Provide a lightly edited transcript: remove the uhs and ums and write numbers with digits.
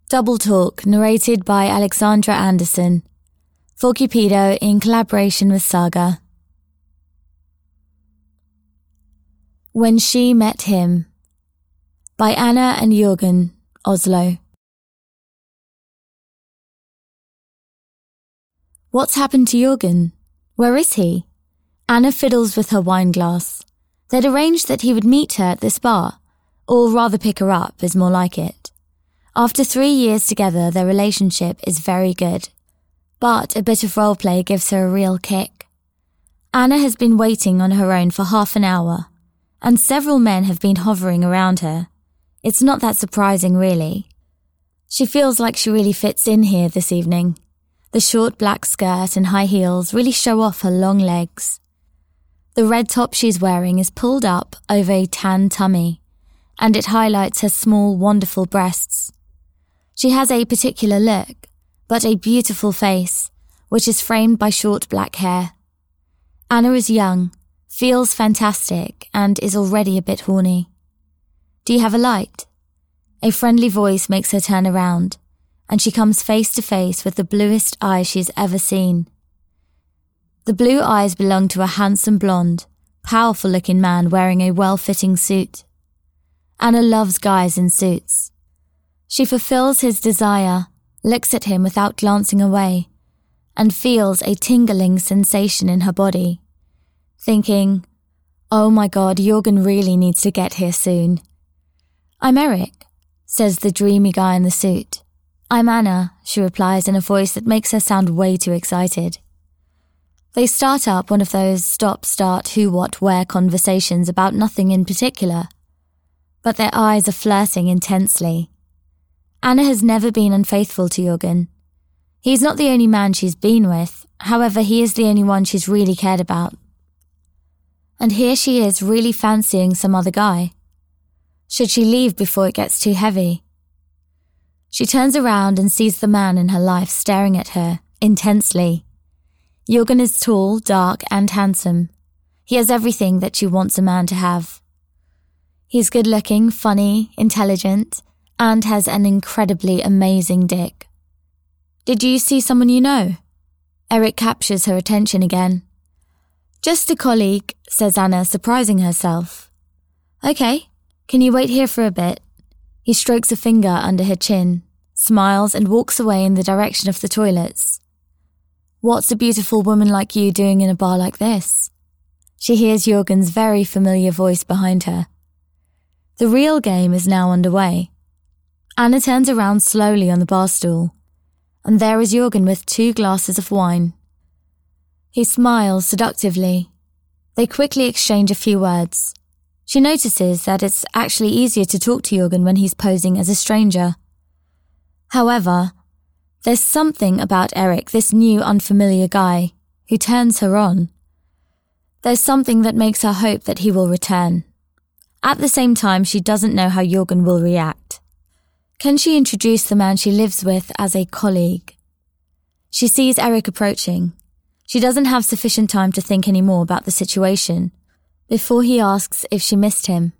Double Talk, narrated by Alexandra Anderson. For Cupido in collaboration with Saga. When She Met Him, by Anna and Jürgen, Oslo. What's happened to Jürgen? Where is he? Anna fiddles with her wine glass. They'd arranged that he would meet her at this bar, or rather pick her up is more like it. After 3 years together, their relationship is very good. But a bit of roleplay gives her a real kick. Anna has been waiting on her own for half an hour, and several men have been hovering around her. It's not that surprising, really. She feels like she really fits in here this evening. The short black skirt and high heels really show off her long legs. The red top she's wearing is pulled up over a tan tummy, and it highlights her small, wonderful breasts. She has a particular look, but a beautiful face, which is framed by short black hair. Anna is young, feels fantastic, and is already a bit horny. Do you have a light? A friendly voice makes her turn around, and she comes face to face with the bluest eyes she's ever seen. The blue eyes belong to a handsome blonde, powerful-looking man wearing a well-fitting suit. Anna loves guys in suits. She fulfills his desire, looks at him without glancing away, and feels a tingling sensation in her body, thinking, "Oh my God, Jürgen really needs to get here soon." "I'm Eric," says the dreamy guy in the suit. "I'm Anna," she replies in a voice that makes her sound way too excited. They start up one of those stop, start, who, what, where conversations about nothing in particular, but their eyes are flirting intensely. Anna has never been unfaithful to Jürgen. He's not the only man she's been with, however, he is the only one she's really cared about. And here she is really fancying some other guy. Should she leave before it gets too heavy? She turns around and sees the man in her life staring at her, intensely. Jürgen is tall, dark, and handsome. He has everything that she wants a man to have. He's good-looking, funny, intelligent, and has an incredibly amazing dick. "Did you see someone you know?" Eric captures her attention again. "Just a colleague," says Anna, surprising herself. "Okay, can you wait here for a bit?" He strokes a finger under her chin, smiles, and walks away in the direction of the toilets. "What's a beautiful woman like you doing in a bar like this?" She hears Jürgen's very familiar voice behind her. The real game is now underway. Anna turns around slowly on the bar stool, and there is Jürgen with 2 glasses of wine. He smiles seductively. They quickly exchange a few words. She notices that it's actually easier to talk to Jürgen when he's posing as a stranger. However, there's something about Eric, this new unfamiliar guy, who turns her on. There's something that makes her hope that he will return. At the same time, she doesn't know how Jürgen will react. Can she introduce the man she lives with as a colleague? She sees Eric approaching. She doesn't have sufficient time to think any more about the situation before he asks if she missed him.